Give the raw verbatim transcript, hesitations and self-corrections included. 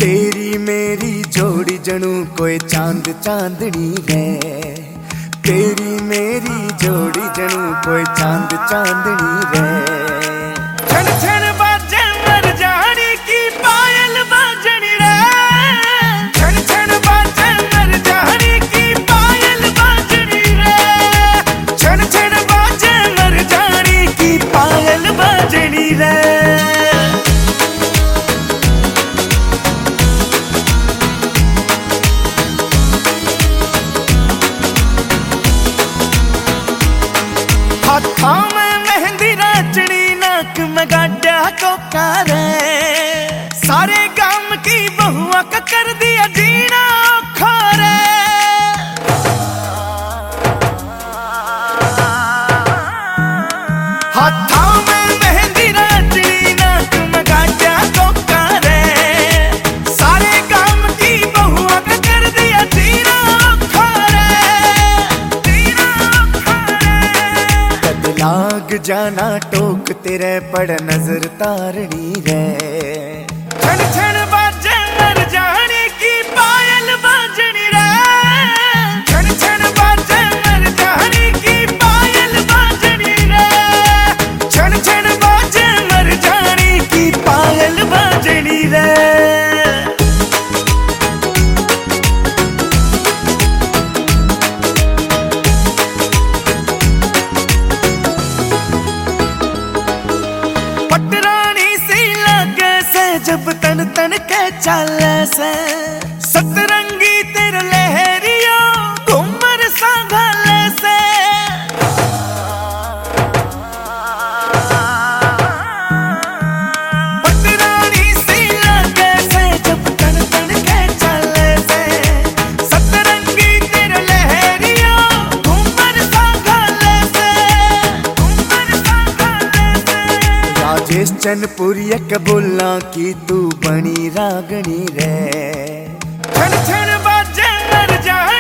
तेरी मेरी जोड़ी जनू कोई चांद चांदनी है। तेरी मेरी जोड़ी जनू कोई चांद चांदनी है। छन छन बाजे मर जानी की पायल बाजनी रे। छन छन बाजे मर जानी की पायल बाजनी रे। छन छन बाजे मर जानी की पायल बाजनी रे। हाथों में मेहंदी राचनी नाक में गाड्या कोका रे। सारे गांव की बहुआ का कर दिया जीना औखा रे। हाथों में मेहंदी राचनी नाक में गाड्या कोका रे। सारे गांव की बहुआ का कर दिया जीना औखा रे। जीना औखा रे। लाग जाना टोक तेरे पड़ नजर तारनी रे। छन छन बाजे मर जानी की पायल बाजनी रे। छन छन बाजे मर जानी की पायल बाजनी रे। छन छन बाजे मर जानी की पायल बाजनी रे। जब तन तन के चाले से सतरंगी तेरे लहरियो घूमर सांघाले से। पटरानी सी लागे से जब तन तन के चाले से सतरंगी तेरे लहरियो घूमर सांघाले से। घूमर सांघाले से। राजेश चनपुरिया के बोला की तू बनी रागनी रे। छन छन बाजे मर जा